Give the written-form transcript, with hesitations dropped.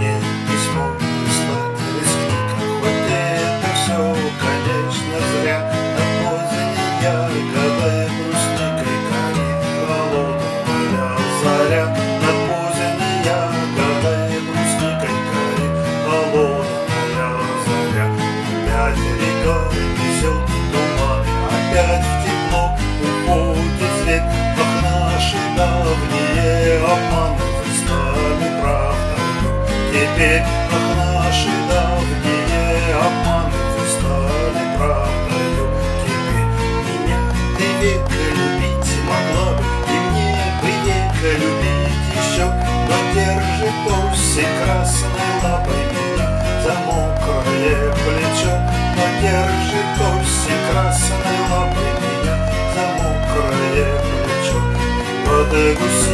мне письмо прислать, рискни-ка, хоть это все, конечно, зря. На поздней ягодой брусникой горит холодная заря. На поздней ягодой брусникой горит холодная заря. Опять река несет туманы, опять в тепло уходит свет. Ах, наши давние обманы стали правдою теперь. Ах, наши давние обманы стали правдою теперь. Меня ты века любить могла бы, и мне бы века любить еще, но держит осень красной лапой меня за мокрое плечо. Но держит осень красной лапой меня за мокрое плечо. Под гусей